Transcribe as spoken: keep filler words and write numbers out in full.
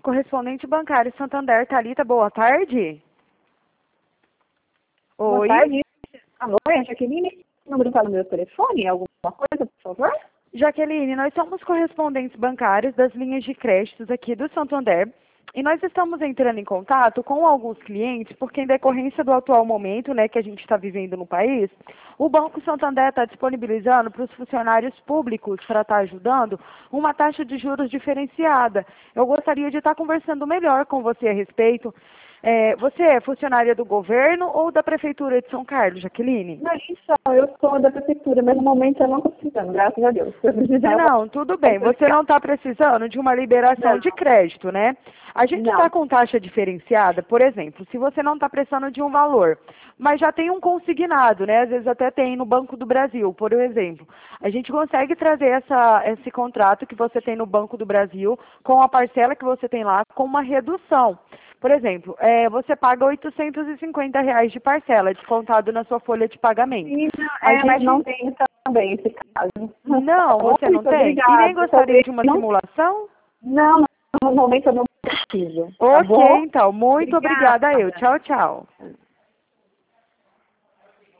Correspondente bancário Santander, Thalita, boa tarde. Boa Oi. tarde. Alô, é a Jaqueline? O número está no meu telefone? Alguma coisa, por favor? Jaqueline, nós somos correspondentes bancários das linhas de créditos aqui do Santander e nós estamos entrando em contato com alguns clientes porque, em decorrência do atual momento, né, que a gente está vivendo no país, o Banco Santander está disponibilizando para os funcionários públicos, para estar ajudando, uma taxa de juros diferenciada. Eu gostaria de estar conversando melhor com você a respeito. É, você é funcionária do governo ou da Prefeitura de São Carlos, Jaqueline? Não, isso, eu sou da prefeitura, mas no momento eu não estou precisando, graças a Deus. Se eu precisar, Não, tudo bem. Você não está precisando de uma liberação Não. de crédito, né? A gente está Não. com taxa diferenciada, por exemplo, se você não está precisando de um valor, mas já tem um consignado, né? Às vezes até tem no Banco do Brasil, por exemplo. A gente consegue trazer essa, esse contrato que você tem no Banco do Brasil com a parcela que você tem lá com uma redução. Por exemplo, é, você paga oitocentos e cinquenta reais de parcela, descontado na sua folha de pagamento. Sim, não, A é, mas gente- não tem também esse caso. Não, você não Muito tem? obrigada. E nem gostaria de uma Não- simulação? Não, no momento eu não preciso. Tá Ok, bom? então. Muito Obrigada. obrigada eu. Tchau, tchau.